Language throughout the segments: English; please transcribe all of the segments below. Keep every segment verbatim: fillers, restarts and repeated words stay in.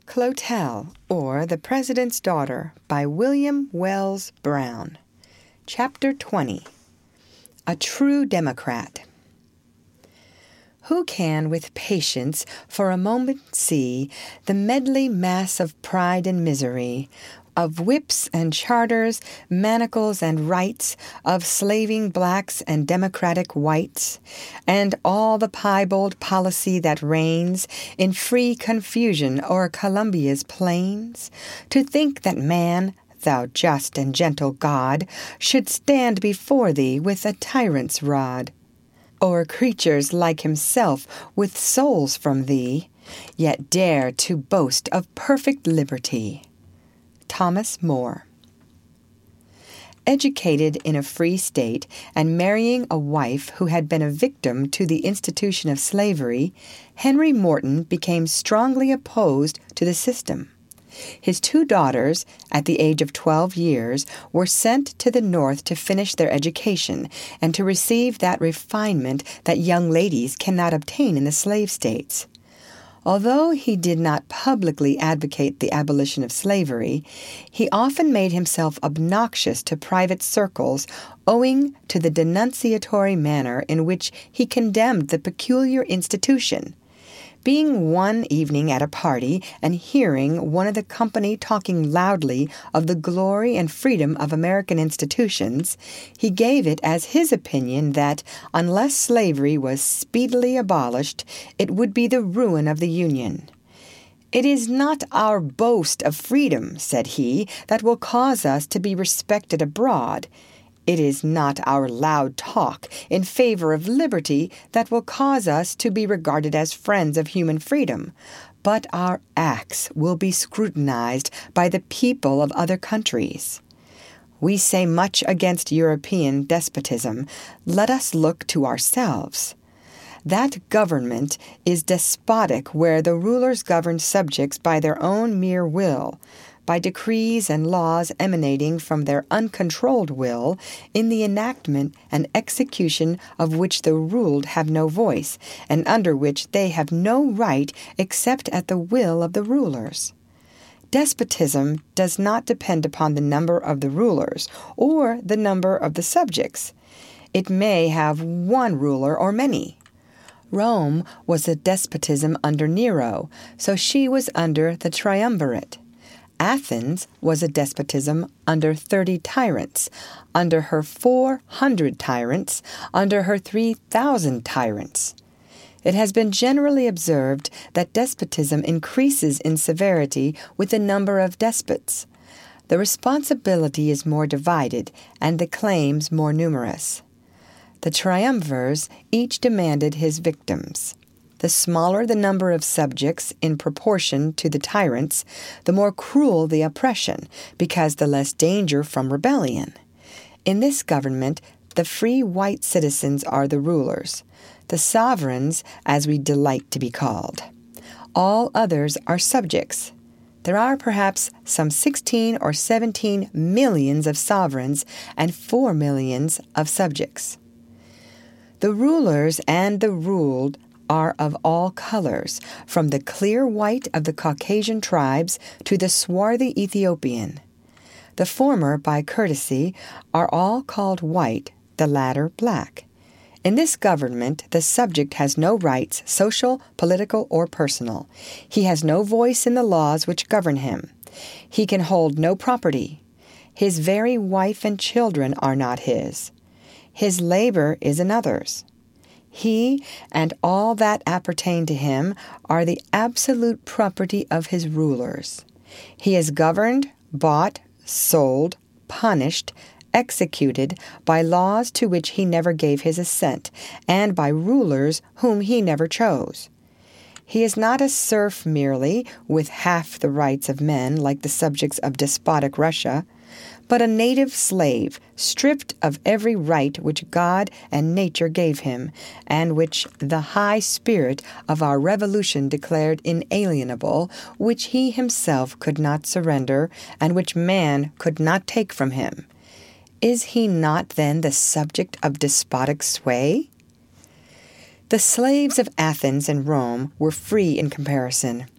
Clotel, or The President's Daughter, by William Wells Brown. Chapter twenty. A True Democrat. Who can with patience for a moment see the medley mass of pride and misery, of whips and charters, manacles and rights, of slaving blacks and democratic whites, and all the piebald policy that reigns in free confusion o'er Columbia's plains, to think that man, thou just and gentle God, should stand before thee with a tyrant's rod, or creatures like himself with souls from thee, yet dare to boast of perfect liberty. Thomas More. Educated in a free state and marrying a wife who had been a victim to the institution of slavery, Henry Morton became strongly opposed to the system. His two daughters, at the age of twelve years, were sent to the North to finish their education and to receive that refinement that young ladies cannot obtain in the slave states. Although he did not publicly advocate the abolition of slavery, he often made himself obnoxious to private circles owing to the denunciatory manner in which he condemned the peculiar institution. Being one evening at a party and hearing one of the company talking loudly of the glory and freedom of American institutions, he gave it as his opinion that, unless slavery was speedily abolished, it would be the ruin of the Union. "It is not our boast of freedom," said he, "that will cause us to be respected abroad. It is not our loud talk in favor of liberty that will cause us to be regarded as friends of human freedom, but our acts will be scrutinized by the people of other countries. We say much against European despotism. Let us look to ourselves. That government is despotic where the rulers govern subjects by their own mere will, by decrees and laws emanating from their uncontrolled will, in the enactment and execution of which the ruled have no voice, and under which they have no right except at the will of the rulers. Despotism does not depend upon the number of the rulers or the number of the subjects. It may have one ruler or many. Rome was a despotism under Nero, so she was under the triumvirate. Athens was a despotism under thirty tyrants, under her four hundred tyrants, under her three thousand tyrants. It has been generally observed that despotism increases in severity with the number of despots. The responsibility is more divided, and the claims more numerous. The triumvirs each demanded his victims. The smaller the number of subjects in proportion to the tyrants, the more cruel the oppression, because the less danger from rebellion. In this government, the free white citizens are the rulers, the sovereigns, as we delight to be called. All others are subjects. There are perhaps some sixteen or seventeen millions of sovereigns and four millions of subjects. The rulers and the ruled are of all colors, from the clear white of the Caucasian tribes to the swarthy Ethiopian. The former, by courtesy, are all called white, the latter black. In this government, the subject has no rights, social, political, or personal. He has no voice in the laws which govern him. He can hold no property. His very wife and children are not his. His labor is another's. He and all that appertain to him are the absolute property of his rulers. He is governed, bought, sold, punished, executed by laws to which he never gave his assent, and by rulers whom he never chose. He is not a serf merely, with half the rights of men like the subjects of despotic Russia, but a native slave, stripped of every right which God and nature gave him, and which the high spirit of our revolution declared inalienable, which he himself could not surrender, and which man could not take from him. Is he not then the subject of despotic sway? The slaves of Athens and Rome were free in comparison.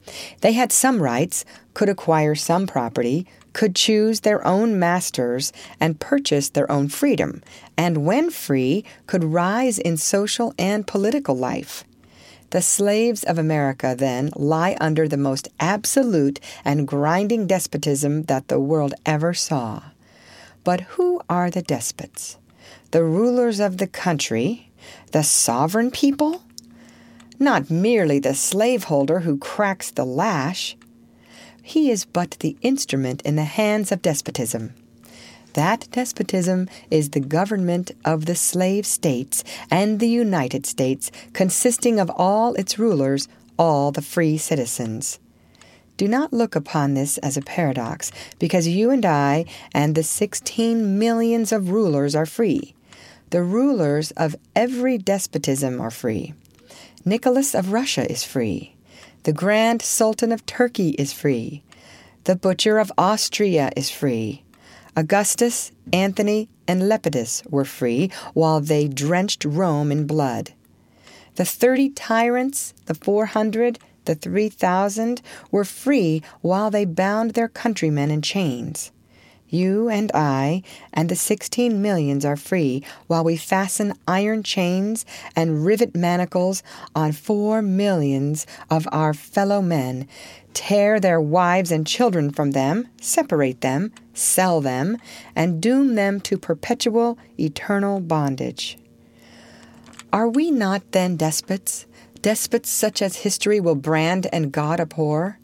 They had some rights, could acquire some property, could choose their own masters, and purchase their own freedom, and when free, could rise in social and political life. The slaves of America, then, lie under the most absolute and grinding despotism that the world ever saw. But who are the despots? The rulers of the country? The sovereign people? Not merely the slaveholder who cracks the lash. He is but the instrument in the hands of despotism. That despotism is the government of the slave states and the United States, consisting of all its rulers, all the free citizens. Do not look upon this as a paradox, because you and I and the sixteen millions of rulers are free. The rulers of every despotism are free. Nicholas of Russia is free. The Grand Sultan of Turkey is free. The Butcher of Austria is free. Augustus, Anthony, and Lepidus were free while they drenched Rome in blood. The thirty tyrants, the four hundred, the three thousand were free while they bound their countrymen in chains. You and I and the sixteen millions are free while we fasten iron chains and rivet manacles on four millions of our fellow men, tear their wives and children from them, separate them, sell them, and doom them to perpetual, eternal bondage. Are we not then despots, despots such as history will brand and God abhor?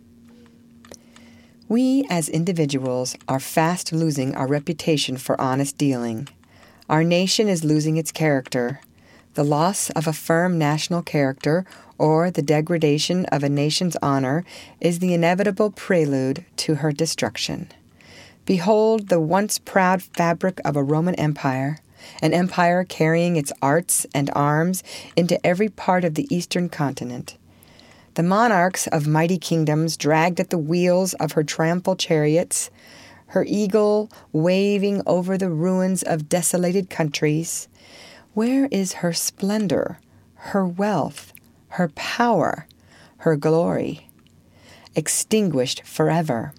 We as individuals are fast losing our reputation for honest dealing. Our nation is losing its character. The loss of a firm national character or the degradation of a nation's honor is the inevitable prelude to her destruction. Behold the once proud fabric of a Roman Empire, an empire carrying its arts and arms into every part of the eastern continent. The monarchs of mighty kingdoms dragged at the wheels of her triumphal chariots, her eagle waving over the ruins of desolated countries. Where is her splendor, her wealth, her power, her glory? Extinguished forever.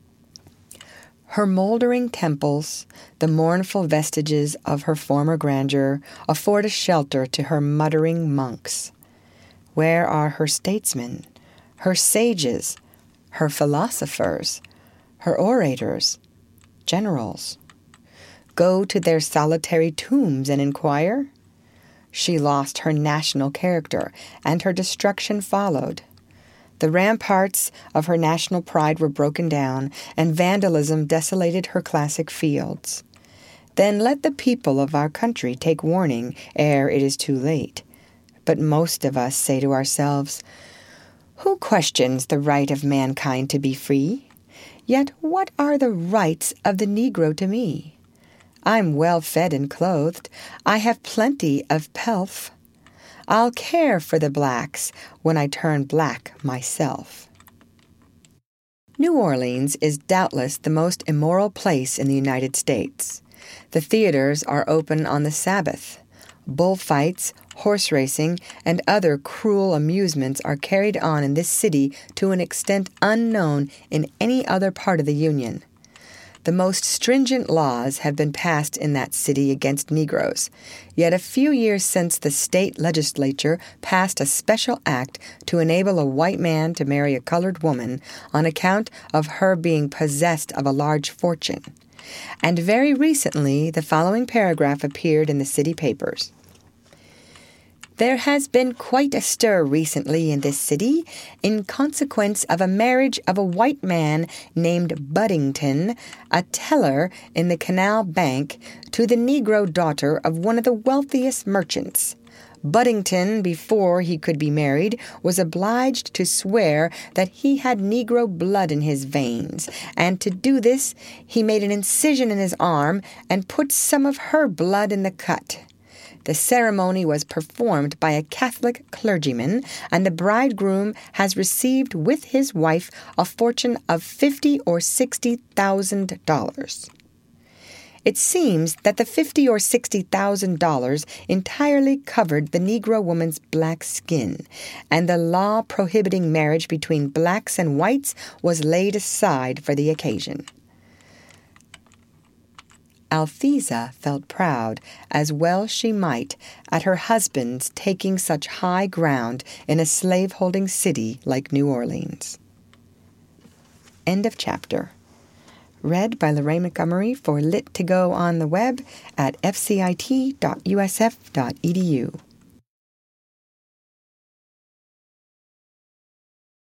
Her moldering temples, the mournful vestiges of her former grandeur, afford a shelter to her muttering monks. Where are her statesmen, her sages, her philosophers, her orators, generals? Go to their solitary tombs and inquire. She lost her national character, and her destruction followed. The ramparts of her national pride were broken down, and vandalism desolated her classic fields. Then let the people of our country take warning ere it is too late. But most of us say to ourselves, who questions the right of mankind to be free? Yet what are the rights of the Negro to me? I'm well fed and clothed. I have plenty of pelf. I'll care for the blacks when I turn black myself. New Orleans is doubtless the most immoral place in the United States. The theaters are open on the Sabbath. Bullfights, horse racing, and other cruel amusements are carried on in this city to an extent unknown in any other part of the Union. The most stringent laws have been passed in that city against Negroes, yet a few years since the state legislature passed a special act to enable a white man to marry a colored woman on account of her being possessed of a large fortune. And very recently the following paragraph appeared in the city papers. There has been quite a stir recently in this city in consequence of a marriage of a white man named Buddington, a teller in the Canal Bank, to the Negro daughter of one of the wealthiest merchants. Buddington, before he could be married, was obliged to swear that he had Negro blood in his veins, and to do this he made an incision in his arm and put some of her blood in the cut. The ceremony was performed by a Catholic clergyman, and the bridegroom has received with his wife a fortune of fifty or sixty thousand dollars. It seems that the fifty or sixty thousand dollars entirely covered the Negro woman's black skin, and the law prohibiting marriage between blacks and whites was laid aside for the occasion. Althesa felt proud, as well she might, at her husband's taking such high ground in a slave-holding city like New Orleans. End of chapter. Read by Lorraine Montgomery for Lit to Go on the web at f c i t dot u s f dot e d u.